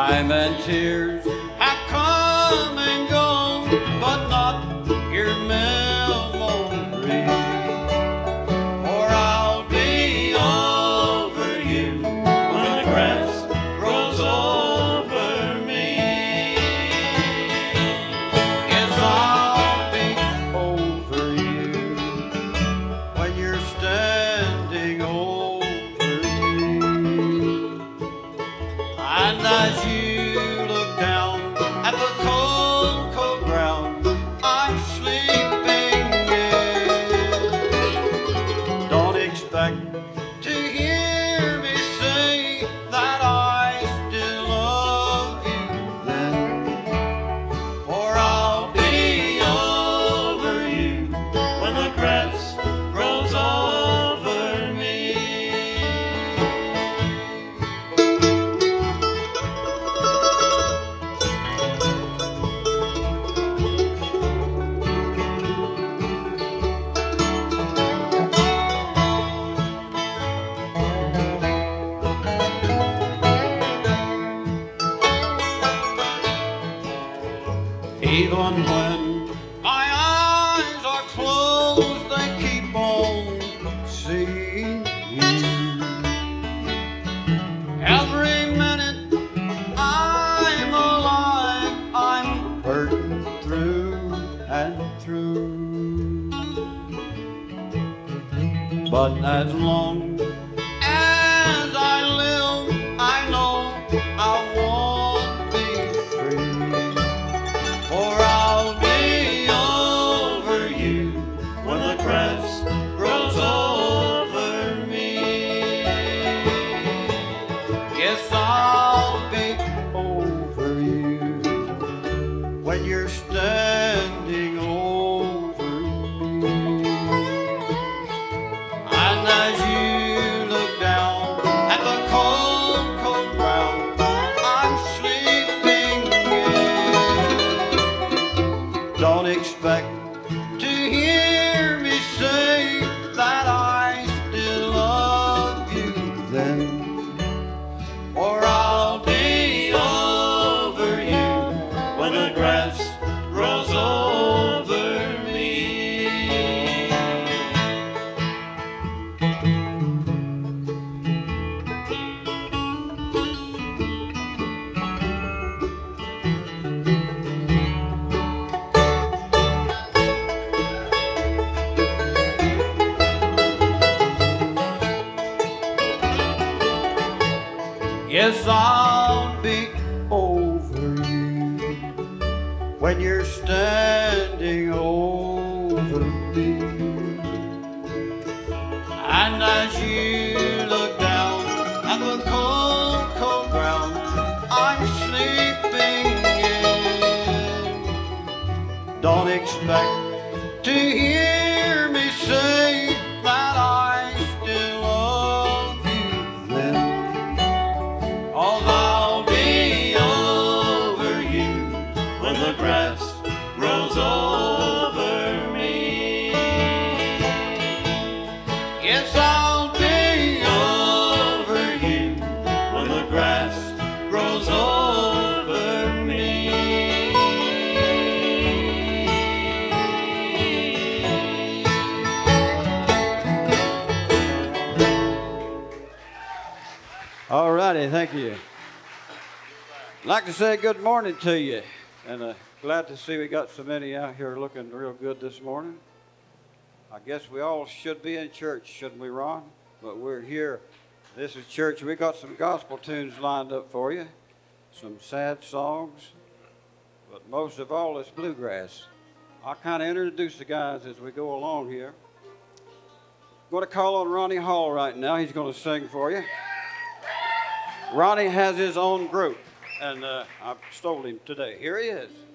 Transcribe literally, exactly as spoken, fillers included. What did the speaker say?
Time and tears have come and gone, but not your memory. For I'll be over you when the grass grows over me. Yes, I'll be over you when you're standing over me. And as you look down at the cold, cold ground I'm sleeping in, don't expect to hear me say that I still love you then. For I'll be over you when the grass grows over me. Even when my eyes are closed, they keep on seeing you. Every minute I'm alive, I'm hurting through and through. But as long as I live, I know I won't be free. For I'll be over you when the grass grows over me. Yes, I'll be over you when you're standing over me. And as you look down at the cold, cold ground I'm sleeping in, don't expect to hear me say that I still love you then. Or I'll be over you when the grass grows over me. Yes, I'll be over you when you're standing over me. And as you look down at the cold, cold ground I'm sleeping in, don't expect to hear me say that I still love you then. I'll be over you when the grass grows over me. Yes, I'll be over you when the grass grows over me. All righty, thank you. I'd like to say good morning to you, and uh, glad to see we got so many out here looking real good this morning. I guess we all should be in church, shouldn't we, Ron? But we're here. This is church. We got some gospel tunes lined up for you, some sad songs, but most of all, it's bluegrass. I'll kind of introduce the guys as we go along here. I'm going to call on Ronnie Hall right now. He's going to sing for you. Ronnie has his own group, and uh, I stole him today. Here he is.